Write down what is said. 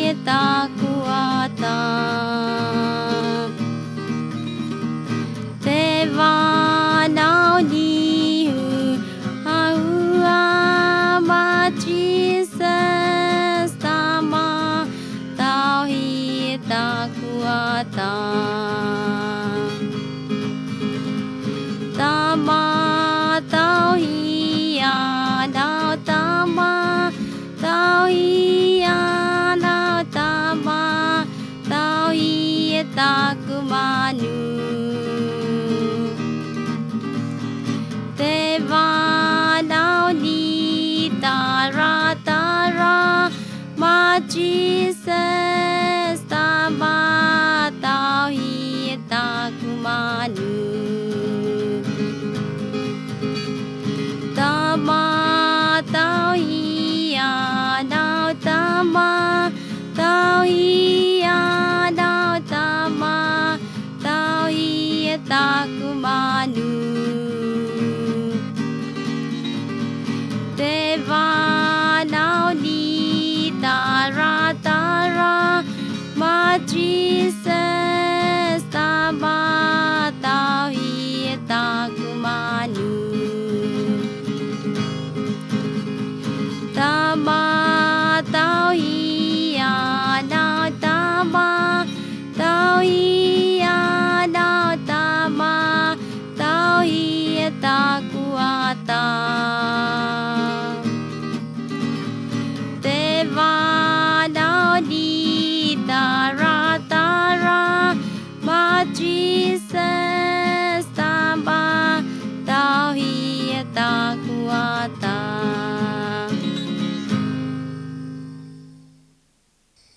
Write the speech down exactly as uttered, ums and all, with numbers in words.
takuata Deva now ni Aua ma Jesus Tama Tao hi takuata Tama Tao hi Anao Tama Tao hi Anao Tama Tao hi takumanu Deva now ni tara tara ma Jesus Tama Tao hi takumanu